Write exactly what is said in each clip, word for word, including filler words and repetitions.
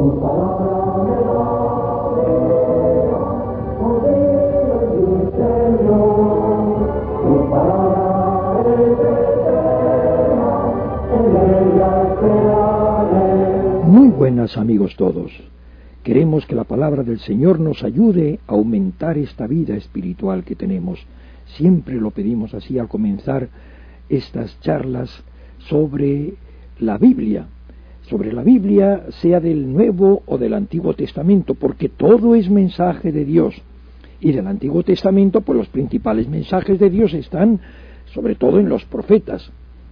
Muy buenas, amigos todos. Queremos que la palabra del Señor nos ayude a aumentar esta vida espiritual que tenemos. Siempre lo pedimos así al comenzar estas charlas sobre la Biblia. Sobre la Biblia, sea del Nuevo o del Antiguo Testamento, porque todo es mensaje de Dios. Y del Antiguo Testamento, pues los principales mensajes de Dios están sobre todo en los profetas.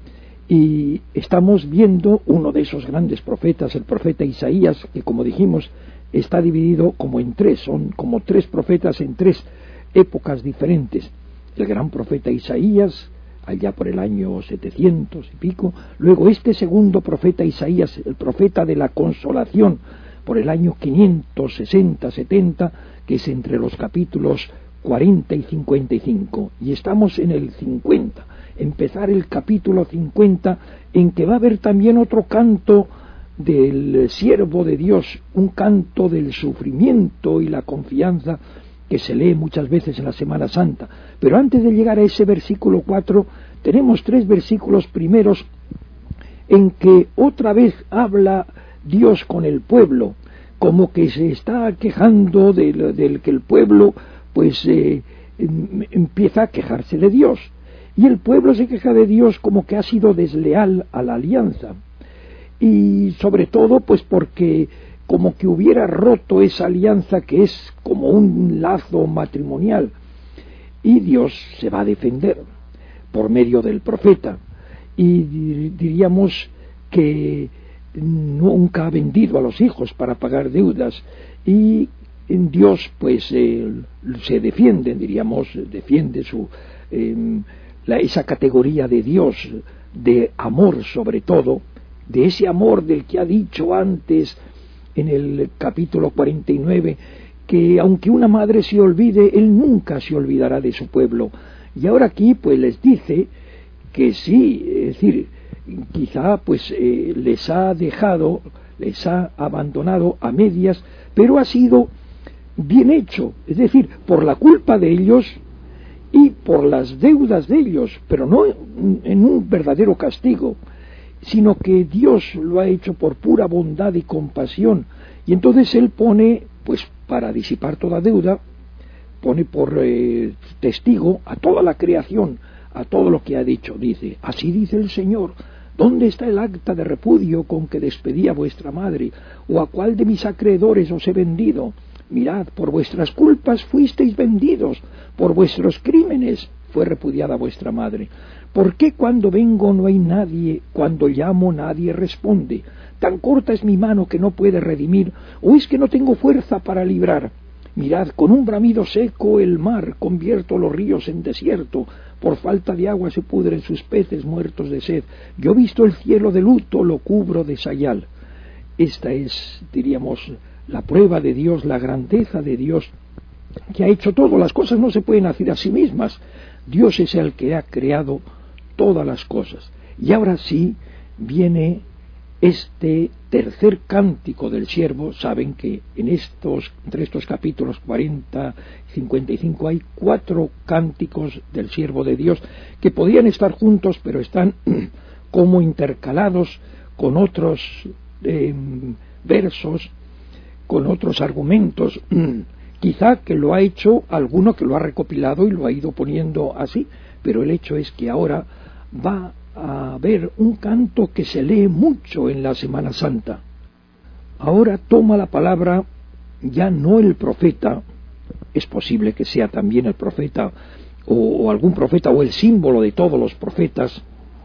Y estamos viendo uno de esos grandes profetas, el profeta Isaías, que como dijimos está dividido como en tres, son como tres profetas en tres épocas diferentes. El gran profeta Isaías, allá por el año setecientos y pico, luego este segundo profeta Isaías, el profeta de la consolación, por el año quinientos sesenta setenta, que es entre los capítulos cuarenta y cincuenta y cinco, y estamos en el cincuenta, empezar el capítulo cincuenta, en que va a haber también otro canto del siervo de Dios, un canto del sufrimiento y la confianza que se lee muchas veces en la Semana Santa. Pero antes de llegar a ese versículo cuatro, tenemos tres versículos primeros en que otra vez habla Dios con el pueblo, como que se está quejando del, del que el pueblo pues eh, empieza a quejarse de Dios. Y el pueblo se queja de Dios como que ha sido desleal a la alianza. Y sobre todo pues porque como que hubiera roto esa alianza que es como un lazo matrimonial. Y Dios se va a defender por medio del profeta. Y diríamos que nunca ha vendido a los hijos para pagar deudas. Y en Dios pues eh, se defiende, diríamos, defiende su... Eh, La, esa categoría de Dios, de amor sobre todo, de ese amor del que ha dicho antes en el capítulo cuarenta y nueve, que aunque una madre se olvide, Él nunca se olvidará de su pueblo. Y ahora aquí pues les dice que sí, es decir, quizá pues eh, les ha dejado, les ha abandonado a medias, pero ha sido bien hecho, es decir, por la culpa de ellos y por las deudas de ellos, pero no en un verdadero castigo, sino que Dios lo ha hecho por pura bondad y compasión. Y entonces Él pone, pues para disipar toda deuda, pone por eh, testigo a toda la creación, a todo lo que ha dicho. Dice, así dice el Señor, ¿dónde está el acta de repudio con que despedí a vuestra madre? ¿O a cuál de mis acreedores os he vendido? Mirad, por vuestras culpas fuisteis vendidos, por vuestros crímenes fue repudiada vuestra madre. ¿Por qué cuando vengo no hay nadie, cuando llamo nadie responde? ¿Tan corta es mi mano que no puede redimir, o es que no tengo fuerza para librar? Mirad, con un bramido seco el mar convierto los ríos en desierto, por falta de agua se pudren sus peces muertos de sed. Yo visto el cielo de luto, lo cubro de sayal. Esta es, diríamos, la prueba de Dios, la grandeza de Dios, que ha hecho todo. Las cosas no se pueden hacer a sí mismas. Dios es el que ha creado todas las cosas. Y ahora sí viene este tercer cántico del siervo. Saben que en estos, entre estos capítulos cuarenta y cincuenta y cinco hay cuatro cánticos del siervo de Dios que podían estar juntos, pero están como intercalados con otros eh, versos, con otros argumentos, quizá que lo ha hecho alguno que lo ha recopilado y lo ha ido poniendo así, pero el hecho es que ahora va a haber un canto que se lee mucho en la Semana Santa. Ahora toma la palabra ya no el profeta, es posible que sea también el profeta o, o algún profeta o el símbolo de todos los profetas,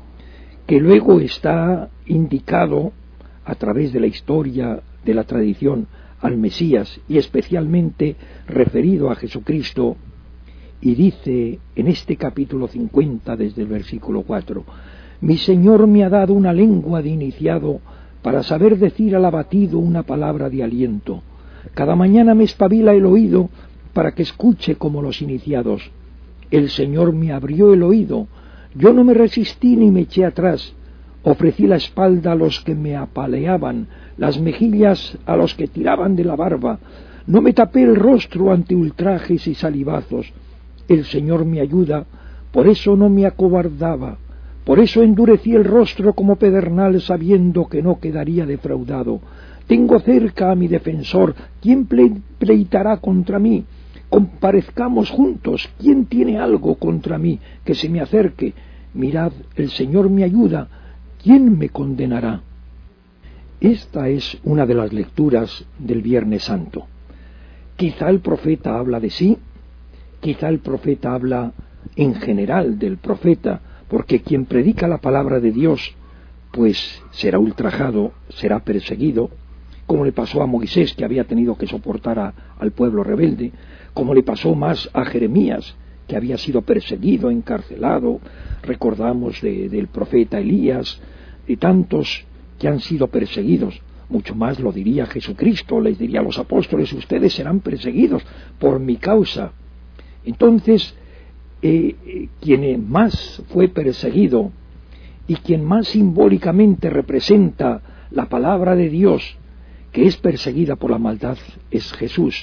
que luego está indicado a través de la historia, de la tradición, al Mesías y especialmente referido a Jesucristo, y dice en este capítulo cincuenta desde el versículo cuatro: mi Señor me ha dado una lengua de iniciado para saber decir al abatido una palabra de aliento. Cada mañana me espabila el oído para que escuche como los iniciados. El Señor me abrió el oído, yo no me resistí ni me eché atrás. ofrecí la espalda a los que me apaleaban, las mejillas a los que tiraban de la barba, no me tapé el rostro ante ultrajes y salivazos. El Señor me ayuda, por eso no me acobardaba, por eso endurecí el rostro como pedernal, sabiendo que no quedaría defraudado. Tengo cerca a mi defensor, ¿quién pleitará contra mí? Comparezcamos juntos, ¿quién tiene algo contra mí? Que se me acerque. Mirad, el Señor me ayuda, ¿quién me condenará? Esta es una de las lecturas del Viernes Santo. Quizá el profeta habla de sí, quizá el profeta habla en general del profeta, porque quien predica la palabra de Dios, pues será ultrajado, será perseguido, como le pasó a Moisés, que había tenido que soportar a, al pueblo rebelde, como le pasó más a Jeremías, que había sido perseguido, encarcelado. Recordamos de, del profeta Elías, y tantos que han sido perseguidos. Mucho más lo diría Jesucristo, les diría a los apóstoles: ustedes serán perseguidos por mi causa. Entonces, eh, eh, quien más fue perseguido y quien más simbólicamente representa la palabra de Dios, que es perseguida por la maldad, es Jesús.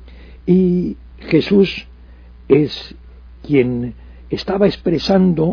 Y Jesús es quien estaba expresando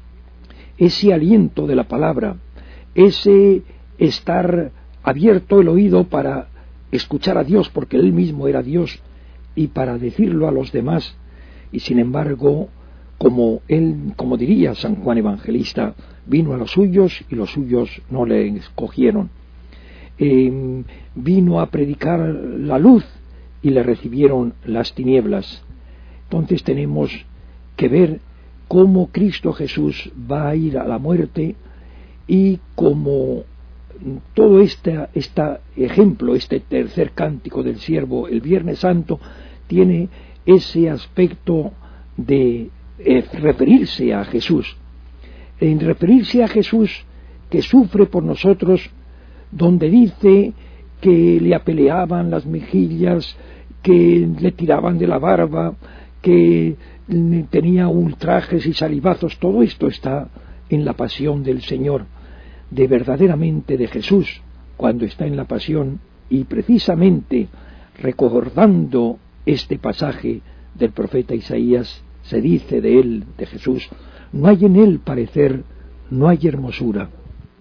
ese aliento de la palabra, ese estar abierto el oído para escuchar a Dios, porque él mismo era Dios, y para decirlo a los demás. Y sin embargo, como él, como diría San Juan Evangelista, vino a los suyos y los suyos no le escogieron. Eh, vino a predicar la luz y le recibieron las tinieblas. Entonces tenemos que ver cómo Cristo Jesús va a ir a la muerte, y cómo todo este, este ejemplo, este tercer cántico del siervo, el Viernes Santo, tiene ese aspecto de eh, referirse a Jesús, en referirse a Jesús que sufre por nosotros, donde dice que le apaleaban las mejillas, que le tiraban de la barba, que tenía ultrajes y salivazos. Todo esto está en la pasión del Señor, de verdaderamente de Jesús, cuando está en la pasión. Y precisamente recordando este pasaje del profeta Isaías, se dice de él, de Jesús: no hay en él parecer, no hay hermosura.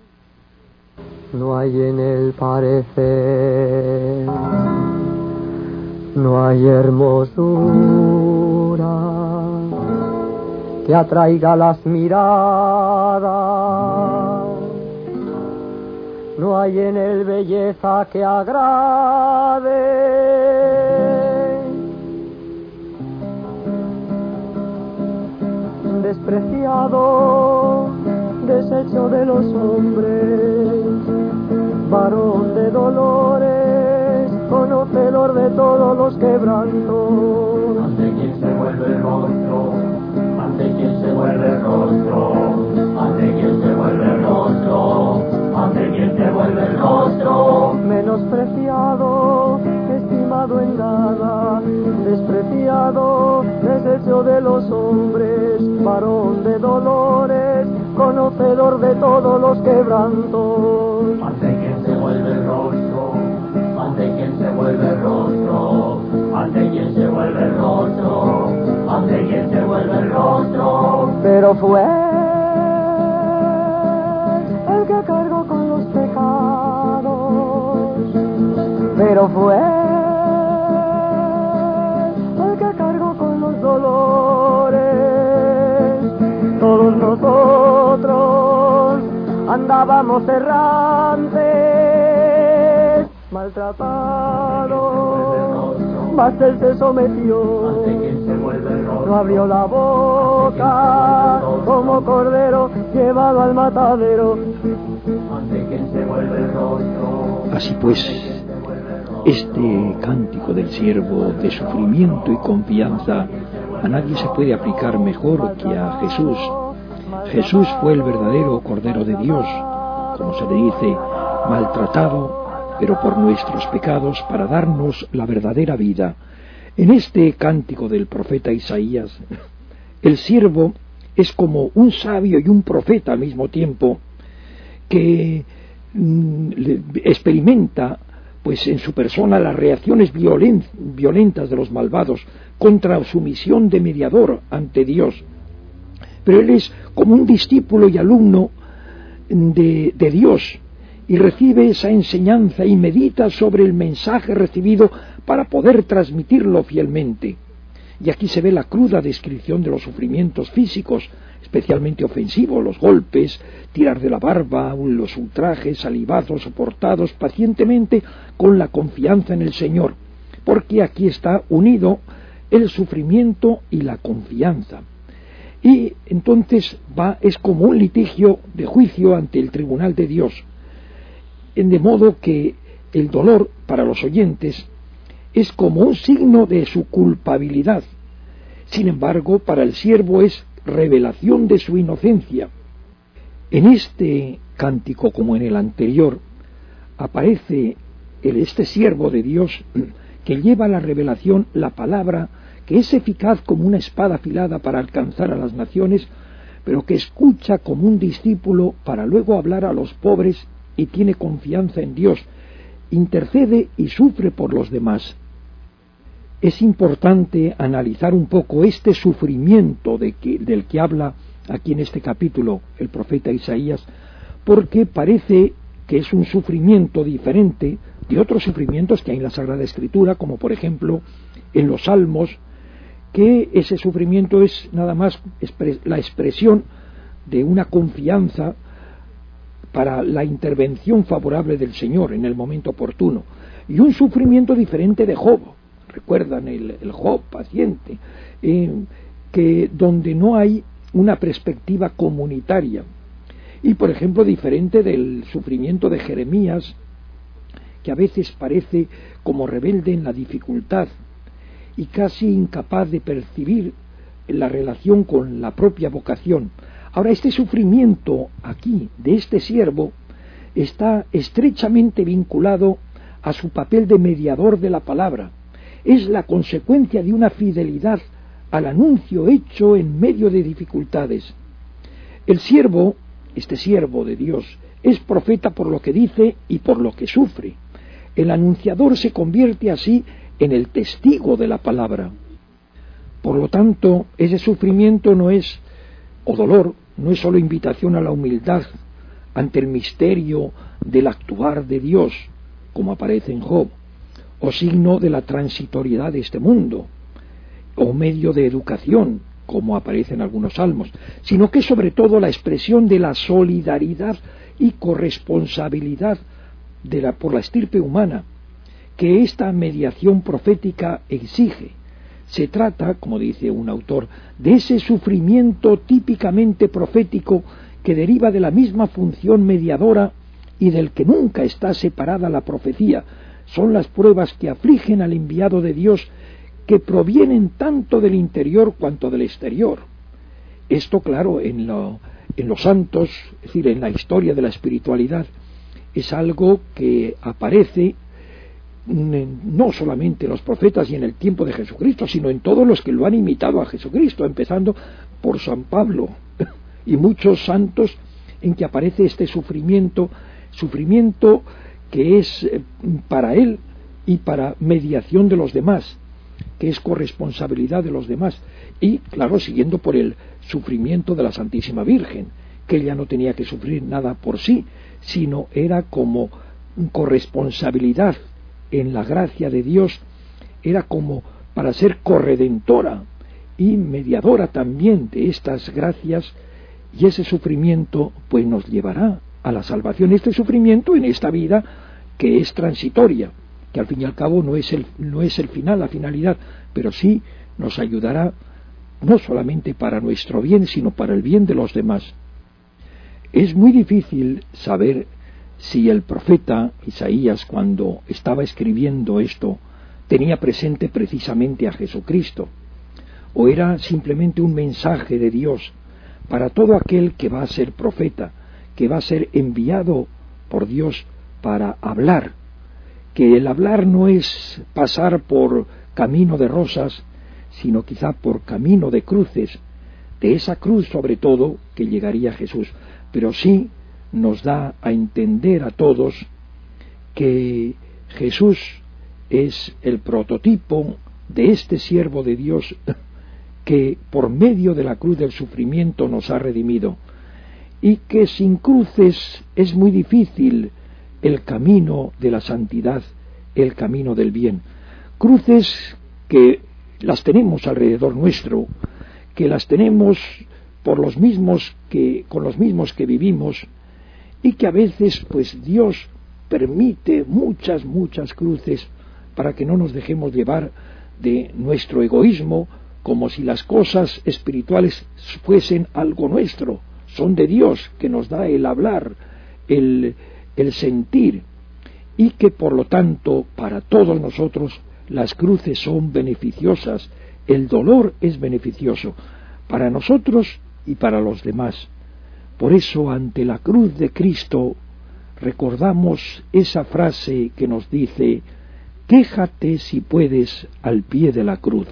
No hay en él parecer, no hay hermosura que atraiga las miradas, no hay en él belleza que agrade. Despreciado, deshecho de los hombres, varón de dolores, conocedor de todos los quebrantos. Ante quien se vuelve el rostro, ante quien se vuelve el rostro, ante quien se vuelve el rostro, ante quien se vuelve el rostro. Menospreciado, estimado en nada, despreciado, deshecho de los hombres, varón de dolores, conocedor de todos los quebrantos. Ante quien se vuelve el rostro, ante quien se vuelve el rostro, ante quien se vuelve el rostro, ante quien se vuelve el rostro. Pero fue el que cargó con los pecados, pero fue el que cargó con los dolores. Todos nosotros andábamos errantes, maltratados, mas él se sometió, no abrió la boca, como cordero llevado al matadero. Así pues, este cántico del siervo de sufrimiento y confianza a nadie se puede aplicar mejor que a Jesús. Jesús fue el verdadero Cordero de Dios, como se le dice, maltratado, pero por nuestros pecados, para darnos la verdadera vida. En este cántico del profeta Isaías, el siervo es como un sabio y un profeta al mismo tiempo, que mm, experimenta pues en su persona las reacciones violen, violentas de los malvados contra su misión de mediador ante Dios. Pero él es como un discípulo y alumno de, de Dios, y recibe esa enseñanza y medita sobre el mensaje recibido para poder transmitirlo fielmente. Y aquí se ve la cruda descripción de los sufrimientos físicos, especialmente ofensivos, los golpes, tirar de la barba, los ultrajes, salivazos soportados pacientemente con la confianza en el Señor, porque aquí está unido el sufrimiento y la confianza. Y entonces va, es como un litigio de juicio ante el tribunal de Dios, de modo que el dolor para los oyentes es como un signo de su culpabilidad. Sin embargo, para el siervo es revelación de su inocencia. En este cántico, como en el anterior, aparece el, este siervo de Dios que lleva a la revelación la palabra, que es eficaz como una espada afilada para alcanzar a las naciones, pero que escucha como un discípulo para luego hablar a los pobres y tiene confianza en Dios, intercede y sufre por los demás. Es importante analizar un poco este sufrimiento de que, del que habla aquí en este capítulo el profeta Isaías, porque parece que es un sufrimiento diferente de otros sufrimientos que hay en la Sagrada Escritura, como por ejemplo en los Salmos, que ese sufrimiento es nada más la expresión de una confianza para la intervención favorable del Señor en el momento oportuno, y un sufrimiento diferente de Job. Recuerdan el, el Job paciente, eh, que donde no hay una perspectiva comunitaria, y por ejemplo diferente del sufrimiento de Jeremías, que a veces parece como rebelde en la dificultad y casi incapaz de percibir la relación con la propia vocación. Ahora, este sufrimiento aquí de este siervo está estrechamente vinculado a su papel de mediador de la palabra. Es la consecuencia de una fidelidad al anuncio hecho en medio de dificultades. El siervo, este siervo de Dios, es profeta por lo que dice y por lo que sufre. El anunciador se convierte así en el testigo de la palabra. Por lo tanto, ese sufrimiento no es, o dolor, no es solo invitación a la humildad ante el misterio del actuar de Dios, como aparece en Job, o signo de la transitoriedad de este mundo, o medio de educación, como aparece en algunos salmos, sino que es sobre todo la expresión de la solidaridad y corresponsabilidad de la, por la estirpe humana, que esta mediación profética exige. Se trata, como dice un autor, de ese sufrimiento típicamente profético que deriva de la misma función mediadora y del que nunca está separada la profecía. Son las pruebas que afligen al enviado de Dios, que provienen tanto del interior cuanto del exterior. Esto, claro, en, lo, en los santos, es decir, en la historia de la espiritualidad, es algo que aparece no solamente en los profetas y en el tiempo de Jesucristo, sino en todos los que lo han imitado a Jesucristo, empezando por San Pablo y muchos santos en que aparece este sufrimiento, sufrimiento que es para él y para mediación de los demás, que es corresponsabilidad de los demás, y claro, siguiendo por el sufrimiento de la Santísima Virgen, que ella no tenía que sufrir nada por sí, sino era como corresponsabilidad en la gracia de Dios, era como para ser corredentora y mediadora también de estas gracias, y ese sufrimiento pues nos llevará a la salvación. Este sufrimiento en esta vida que es transitoria, que al fin y al cabo no es el, no es el final, la finalidad, pero sí nos ayudará no solamente para nuestro bien, sino para el bien de los demás. Es muy difícil saber si el profeta Isaías, cuando estaba escribiendo esto, tenía presente precisamente a Jesucristo, o era simplemente un mensaje de Dios para todo aquel que va a ser profeta, que va a ser enviado por Dios para hablar, que el hablar no es pasar por camino de rosas, sino quizá por camino de cruces, de esa cruz sobre todo que llegaría a Jesús, pero sí nos da a entender a todos que Jesús es el prototipo de este siervo de Dios que por medio de la cruz del sufrimiento nos ha redimido, y que sin cruces es muy difícil el camino de la santidad, el camino del bien. Cruces que las tenemos alrededor nuestro, que las tenemos por los mismos que, con los mismos que vivimos, y que a veces pues Dios permite muchas, muchas cruces para que no nos dejemos llevar de nuestro egoísmo, como si las cosas espirituales fuesen algo nuestro. Son de Dios, que nos da el hablar, el, el sentir, y que por lo tanto para todos nosotros las cruces son beneficiosas, el dolor es beneficioso para nosotros y para los demás. Por eso, ante la cruz de Cristo, recordamos esa frase que nos dice: quéjate si puedes al pie de la cruz.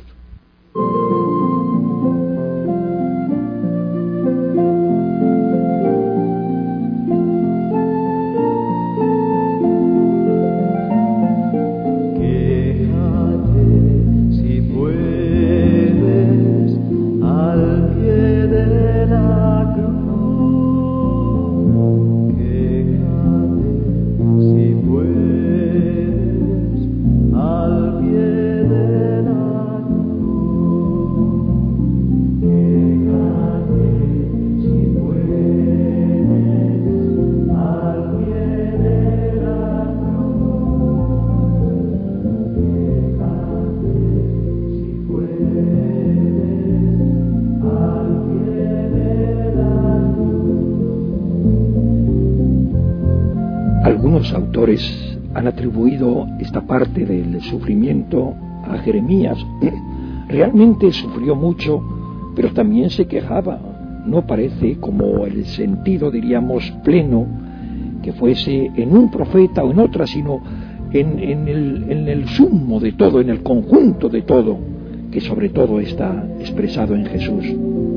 Algunos autores han atribuido esta parte del sufrimiento a Jeremías. Realmente sufrió mucho, pero también se quejaba. No parece como el sentido, diríamos, pleno, que fuese en un profeta o en otra, sino en, en, el, en el sumo de todo, en el conjunto de todo, que sobre todo está expresado en Jesús.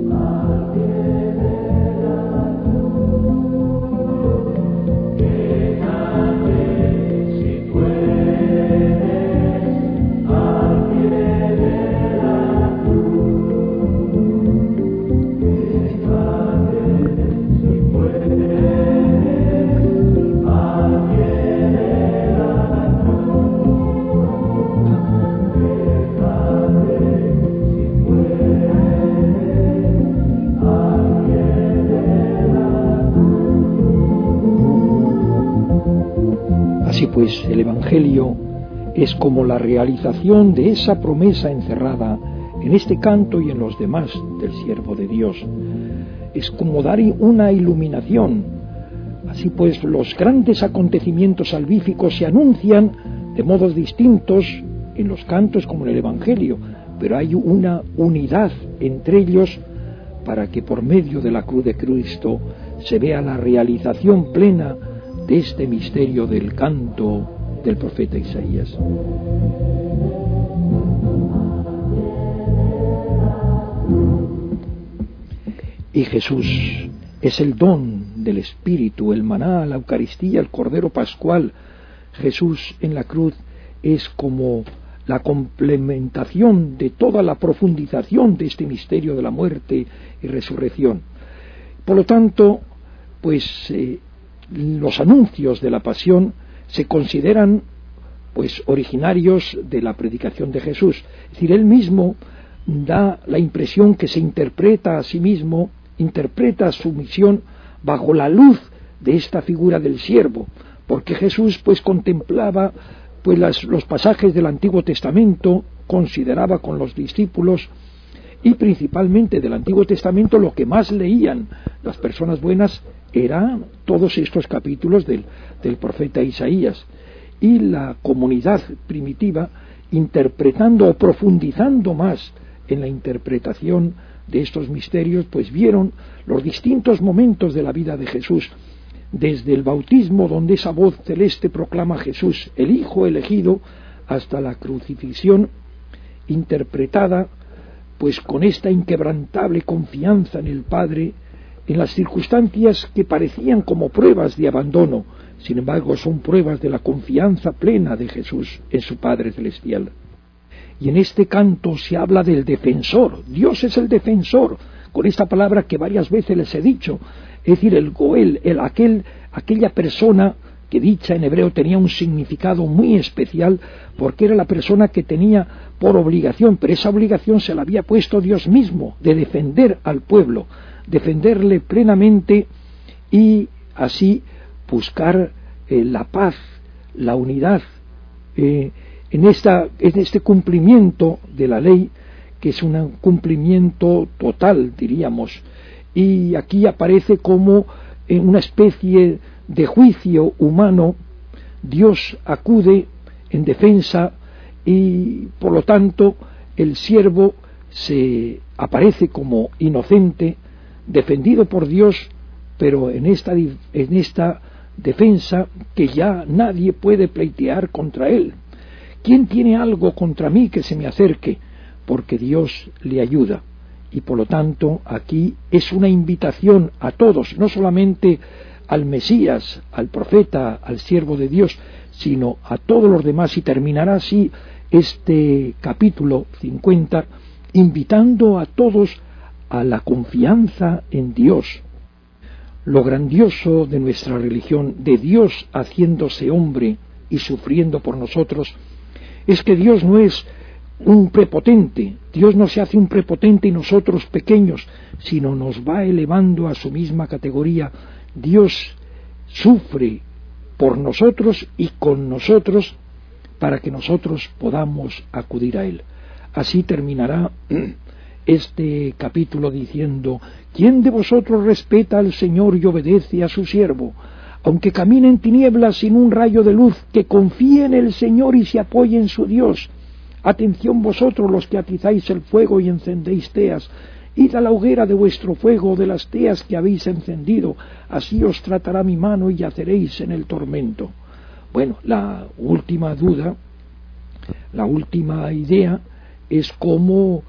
Así pues, el Evangelio es como la realización de esa promesa encerrada en este canto y en los demás del siervo de Dios. Es como dar una iluminación. Así pues, los grandes acontecimientos salvíficos se anuncian de modos distintos en los cantos como en el Evangelio, pero hay una unidad entre ellos para que por medio de la cruz de Cristo se vea la realización plena de este misterio del canto del profeta Isaías. Y Jesús es el don del Espíritu, el maná, la Eucaristía, el Cordero Pascual. Jesús en la cruz es como la complementación de toda la profundización de este misterio de la muerte y resurrección. Por lo tanto, pues eh, los anuncios de la pasión se consideran pues originarios de la predicación de Jesús. Es decir, él mismo da la impresión que se interpreta a sí mismo, interpreta su misión bajo la luz de esta figura del siervo, porque Jesús pues contemplaba pues las, los pasajes del Antiguo Testamento, consideraba con los discípulos, y principalmente del Antiguo Testamento lo que más leían las personas buenas eran todos estos capítulos del, del profeta Isaías, y la comunidad primitiva, interpretando o profundizando más en la interpretación de estos misterios, pues vieron los distintos momentos de la vida de Jesús, desde el bautismo, donde esa voz celeste proclama a Jesús el Hijo elegido, hasta la crucifixión, interpretada pues con esta inquebrantable confianza en el Padre, en las circunstancias que parecían como pruebas de abandono, sin embargo son pruebas de la confianza plena de Jesús en su Padre Celestial. Y en este canto se habla del defensor. Dios es el defensor, con esta palabra que varias veces les he dicho, es decir, el Goel, el, aquel, aquella persona que dicha en hebreo tenía un significado muy especial, porque era la persona que tenía por obligación, pero esa obligación se la había puesto Dios mismo, de defender al pueblo, defenderle plenamente y así buscar eh, la paz, la unidad, eh, en, esta, en este cumplimiento de la ley, que es un cumplimiento total, diríamos, y aquí aparece como en una especie de juicio humano. Dios acude en defensa y por lo tanto el siervo se aparece como inocente, defendido por Dios, pero en esta, en esta defensa que ya nadie puede pleitear contra él. ¿Quién tiene algo contra mí que se me acerque? Porque Dios le ayuda. Y por lo tanto aquí es una invitación a todos, no solamente al Mesías, al profeta, al siervo de Dios, sino a todos los demás, y terminará así este capítulo cincuenta, invitando a todos a la confianza en Dios. Lo grandioso de nuestra religión, de Dios haciéndose hombre y sufriendo por nosotros, es que Dios no es un prepotente, Dios no se hace un prepotente y nosotros pequeños, sino nos va elevando a su misma categoría. Dios sufre por nosotros y con nosotros para que nosotros podamos acudir a Él. Así terminará este capítulo diciendo: ¿quién de vosotros respeta al Señor y obedece a su siervo? Aunque camine en tinieblas sin un rayo de luz, que confíe en el Señor y se apoye en su Dios. Atención vosotros los que atizáis el fuego y encendéis teas, id a la hoguera de vuestro fuego, de las teas que habéis encendido, así os tratará mi mano y yaceréis en el tormento. Bueno, la última duda, la última idea es cómo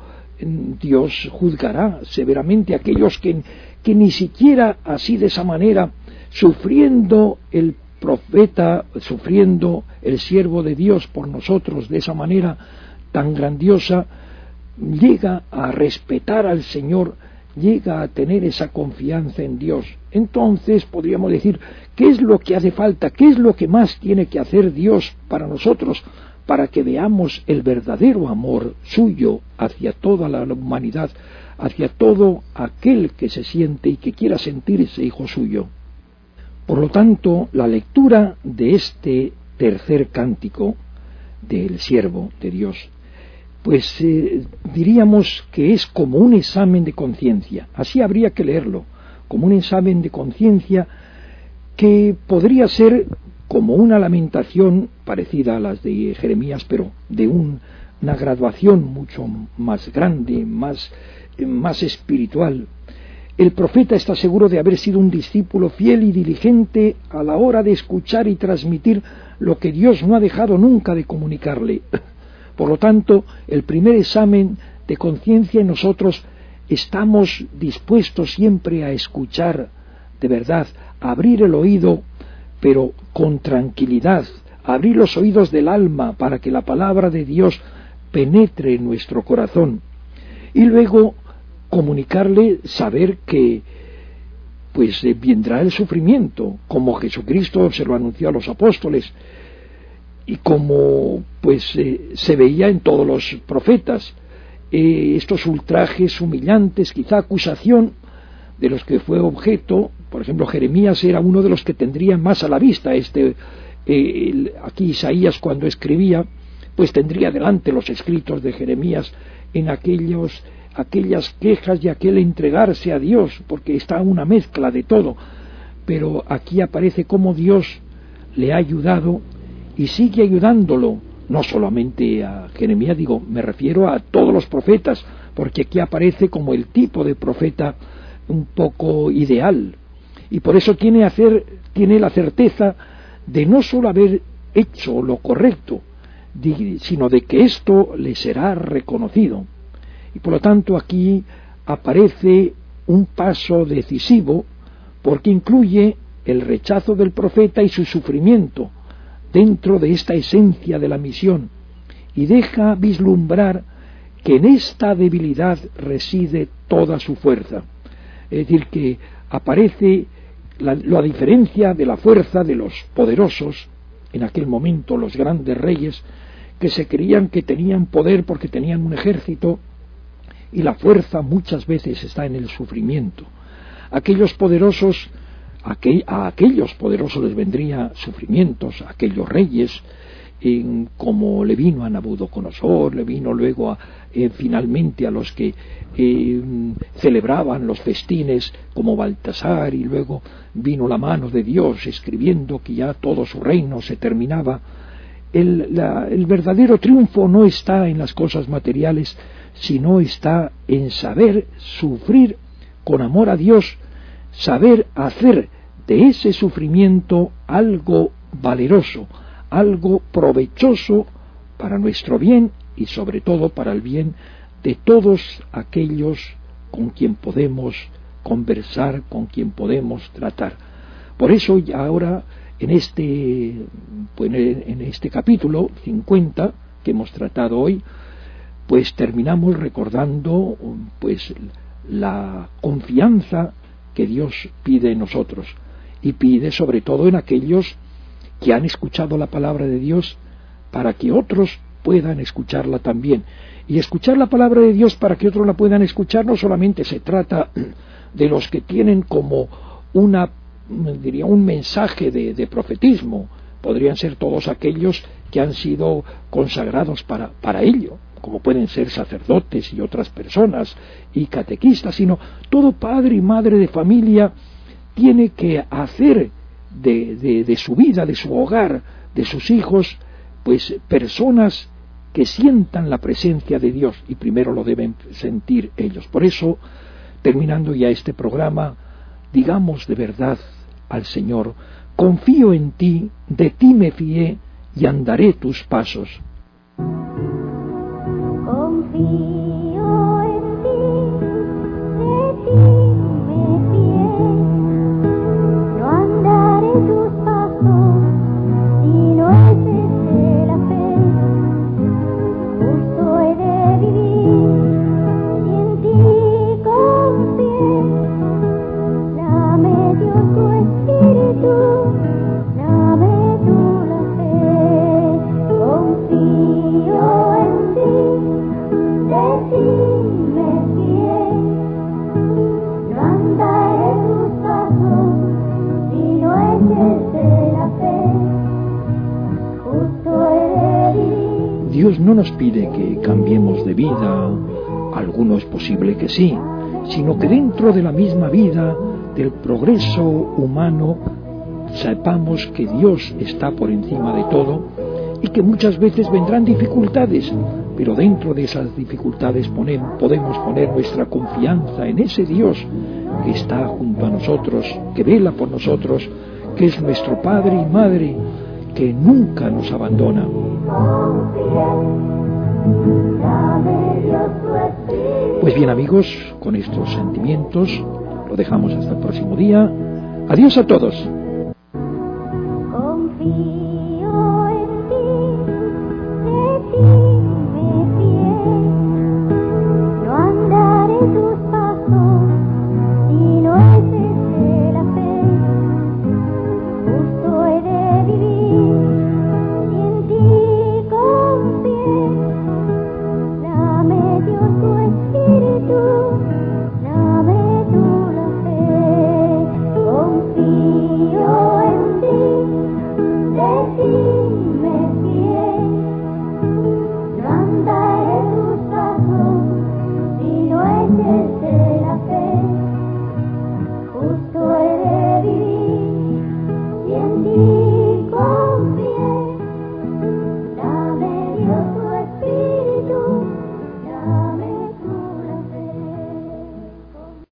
Dios juzgará severamente a aquellos que, que ni siquiera así de esa manera, sufriendo el profeta, sufriendo el siervo de Dios por nosotros de esa manera tan grandiosa, llega a respetar al Señor, llega a tener esa confianza en Dios. Entonces podríamos decir, ¿qué es lo que hace falta? ¿Qué es lo que más tiene que hacer Dios para nosotros, para que veamos el verdadero amor suyo hacia toda la humanidad, hacia todo aquel que se siente y que quiera sentirse hijo suyo? Por lo tanto, la lectura de este tercer cántico del siervo de Dios, pues eh, diríamos que es como un examen de conciencia. Así habría que leerlo, como un examen de conciencia que podría ser como una lamentación parecida a las de Jeremías, pero de un, una graduación mucho más grande, más, eh, más espiritual. El profeta está seguro de haber sido un discípulo fiel y diligente a la hora de escuchar y transmitir lo que Dios no ha dejado nunca de comunicarle. Por lo tanto, el primer examen de conciencia en nosotros, estamos dispuestos siempre a escuchar de verdad, a abrir el oído, pero con tranquilidad, a abrir los oídos del alma para que la palabra de Dios penetre en nuestro corazón. Y luego comunicarle, saber que pues eh, vendrá el sufrimiento, como Jesucristo se lo anunció a los apóstoles y como pues eh, se veía en todos los profetas, eh, estos ultrajes humillantes, quizá acusación de los que fue objeto. Por ejemplo, Jeremías era uno de los que tendría más a la vista. Este eh, el, aquí Isaías, cuando escribía, pues tendría delante los escritos de Jeremías en aquellos aquellas quejas y aquel entregarse a Dios, porque está una mezcla de todo. Pero aquí aparece cómo Dios le ha ayudado y sigue ayudándolo, no solamente a Jeremías, digo, me refiero a todos los profetas, porque aquí aparece como el tipo de profeta un poco ideal, y por eso tiene, hacer, tiene la certeza de no solo haber hecho lo correcto, sino de que esto le será reconocido. Y por lo tanto aquí aparece un paso decisivo porque incluye el rechazo del profeta y su sufrimiento dentro de esta esencia de la misión, y deja vislumbrar que en esta debilidad reside toda su fuerza. Es decir, que aparece la, la diferencia de la fuerza de los poderosos, en aquel momento los grandes reyes, que se creían que tenían poder porque tenían un ejército, y la fuerza muchas veces está en el sufrimiento. Aquellos poderosos, aquel, a aquellos poderosos les vendría sufrimientos, a aquellos reyes, en, como le vino a Nabucodonosor, le vino luego a, eh, finalmente a los que eh, celebraban los festines como Baltasar, y luego vino la mano de Dios escribiendo que ya todo su reino se terminaba. El, la, el verdadero triunfo no está en las cosas materiales, sino está en saber sufrir con amor a Dios, saber hacer de ese sufrimiento algo valeroso, algo provechoso para nuestro bien y sobre todo para el bien de todos aquellos con quien podemos conversar, con quien podemos tratar. Por eso ahora en este, pues en este capítulo cincuenta que hemos tratado hoy, pues terminamos recordando pues la confianza que Dios pide en nosotros, y pide sobre todo en aquellos que han escuchado la palabra de Dios para que otros puedan escucharla también. Y escuchar la palabra de Dios para que otros la puedan escuchar no solamente se trata de los que tienen como una, diría, un mensaje de, de profetismo, podrían ser todos aquellos que han sido consagrados para, para ello, como pueden ser sacerdotes y otras personas y catequistas, sino todo padre y madre de familia tiene que hacer de, de, de su vida, de su hogar, de sus hijos, pues personas que sientan la presencia de Dios, y primero lo deben sentir ellos. Por eso, terminando ya este programa, digamos de verdad al Señor: confío en ti, de ti me fié y andaré tus pasos. Confío en ti, de ti me fié, no andaré tus pasos, si no es desde la fe, justo he de vivir, y en ti confié, dame Dios tu espíritu, dame tú la fe, confío en ti. De ti me fié, no andaré tus pasos, si no es desde la fe, justo he de vivir. Dios no nos pide que cambiemos de vida, alguno es posible que sí, sino que dentro de la misma vida, del progreso humano, sepamos que Dios está por encima de todo y que muchas veces vendrán dificultades, pero dentro de esas dificultades ponemos, podemos poner nuestra confianza en ese Dios que está junto a nosotros, que vela por nosotros, que es nuestro Padre y Madre, que nunca nos abandona. Pues bien, amigos, con estos sentimientos lo dejamos hasta el próximo día. Adiós a todos. Andaré tus pasos, si no es desde